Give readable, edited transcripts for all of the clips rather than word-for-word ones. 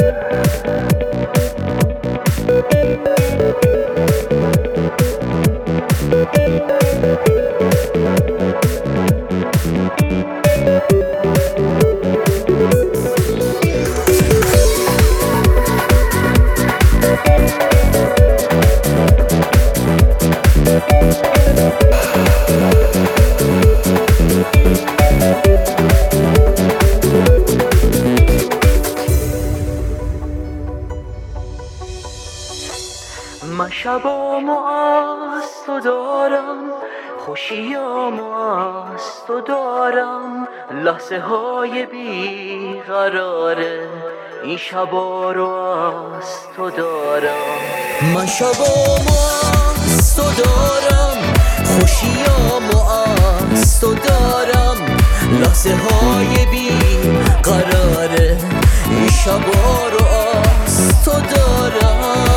من شبامو از تو دارم، خوشیامو از تو دارم، لحظه های بیقراره این شبا رو از تو دارم. من شبامو از تو دارم، خوشیامو از تو دارم، لحظه های بیقراره این شبا رو از تو دارم.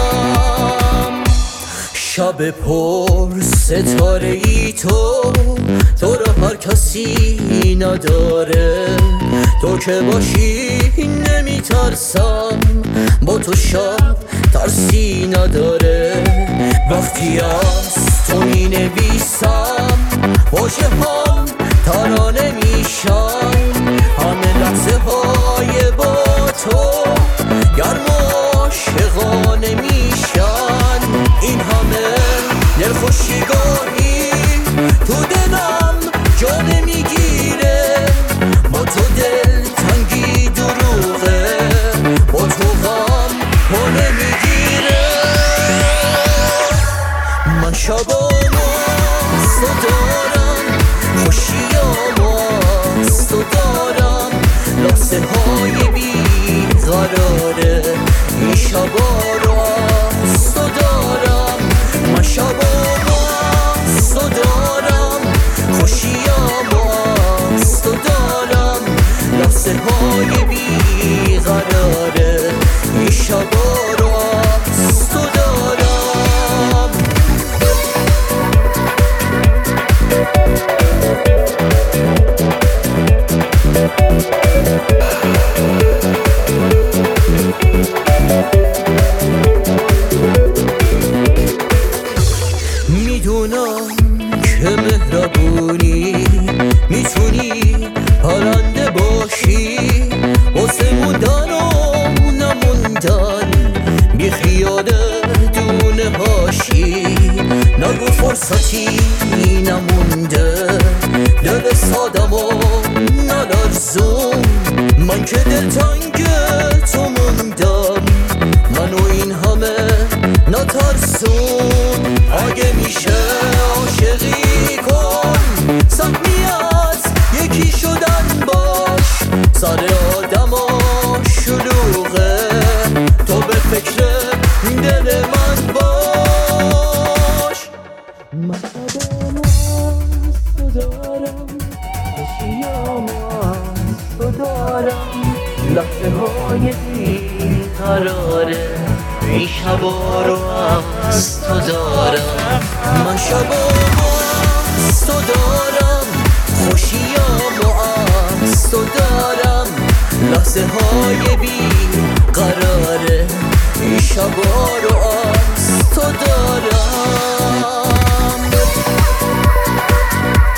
شب پر ستاره ای تو رو هر کسی نداره، تو که باشی نمیترسم، با تو شب ترسی نداره. وقتی از تو می نویسم واژه هم ترانه میشن، همه لحظه های با تو گرم و عاشقانه میشن. این همه دلخوشیگاهی تو دلم جا نمیگیره، با تو دل تنگی دروغه، با تو غم پا نمیگیره. من شبامو از تو دارم، خوشیامو از تو دارم، لحظه های بیقراره این شبا رو از تو دارم. من شبامو از تو دارم، خوشیامو از تو دارم، لحظه های بیقراره این شبا رو از تو دارم. میدونم که مهربونی میتونی پرنده باشی، واسه موندن و نموندن بی خیال دونه هاشی. نگو فرصتی نمونده دل سادم و نلرزون، من که دلتنگ تو موندم، منو این همه نترسون. اگه میشه عاشقی کن، سهمی از یکی شدن باش، سر آدما شلوغه، تو به فکر دل من باش. من شبامو از تو دارم، خوشیامو از تو دارم، لحظه های بیقراره این شبا رو از تو دارم. من شبامو از تو دارم، خوشیامو از تو دارم، لحظه های بیقراره این شبا رو از تو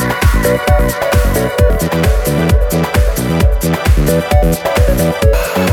دارم.